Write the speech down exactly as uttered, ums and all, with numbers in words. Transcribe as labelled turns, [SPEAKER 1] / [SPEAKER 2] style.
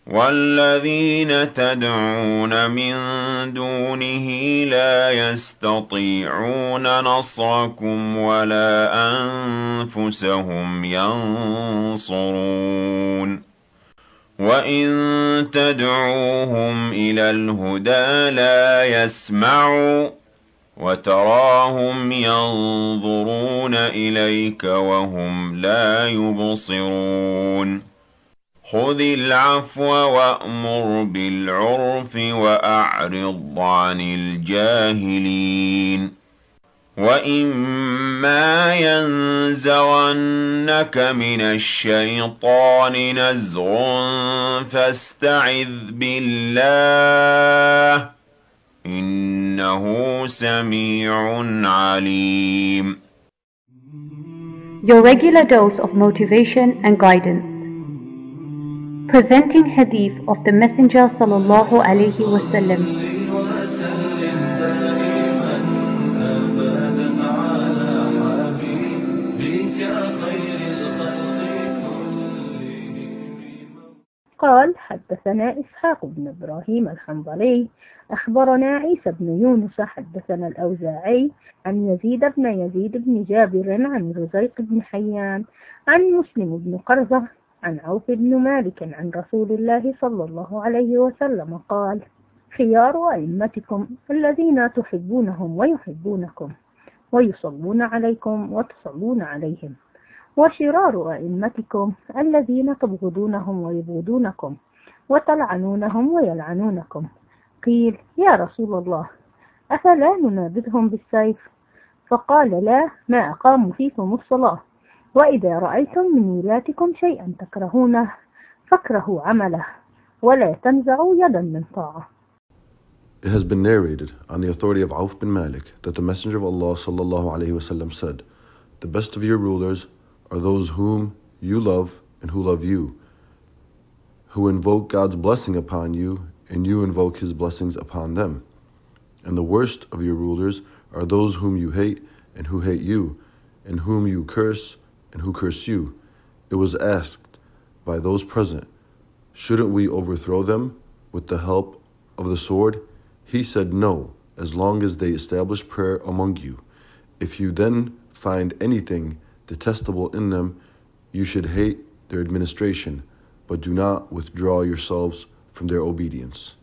[SPEAKER 1] وَالَّذِينَ تَدْعُونَ مِن دُونِهِ لَا يَسْتَطِيعُونَ نَصْرَكُمْ وَلَا أَنفُسَهُمْ يَنصُرُونَ وَإِن تَدْعُوهُمْ إِلَى الْهُدَىٰ لَا يَسْمَعُوا وَتَرَاهُمْ يَنظُرُونَ إِلَيْكَ وَهُمْ لَا يُبْصِرُونَ خُذِ الْعَفْوَ وَأْمُرْ بِالْعُرْفِ وَأَعْرِضْ عَنِ الْجَاهِلِينَ وَإِمَّا يَنزَغَنَّكَ مِنَ الشَّيْطَانِ نَزْغٌ فَاسْتَعِذْ بِاللَّهِ ۖ إِنَّهُ سَمِيعٌ عَلِيمٌ.
[SPEAKER 2] Your regular dose of motivation and guidance. Presenting Hadith of the Messenger sallallahu alayhi wa sallam.
[SPEAKER 3] قال حدثنا إسحاق بن إبراهيم الحنظلي أخبرنا عيسى بن يونس حدثنا الأوزاعي عن يزيد بن يزيد بن جابر عن رزيق بن حيان عن مسلم بن قرظة عن عوف بن مالك عن رسول الله صلى الله عليه وسلم قال: خيار أئمتكم الذين تحبونهم ويحبونكم ويصلون عليكم وتصلون عليهم، وشرار أئمتكم الذين تبغضونهم ويبغضونكم وتلعنونهم ويلعنونكم. قيل: يا رسول الله، أفلا ننابذهم بالسيف؟ فقال: لا، ما أقاموا فيكم الصلاة، وإذا رأيتم من ولاتكم شيئا تكرهونه فاكرهوا عمله ولا تنزعوا يدا من طاعة.
[SPEAKER 4] It has been narrated on the authority of Auf bin Malik that the Messenger of Allah sallallahu alaihi wasallam said, "The best of your rulers are those whom you love and who love you, who invoke God's blessing upon you and you invoke His blessings upon them. And the worst of your rulers are those whom you hate and who hate you, and whom you curse and who curse you." It was asked by those present, "Shouldn't we overthrow them with the help of the sword?" He said, "No, as long as they establish prayer among you. If you then find anything detestable in them, you should hate their administration, but do not withdraw yourselves from their obedience."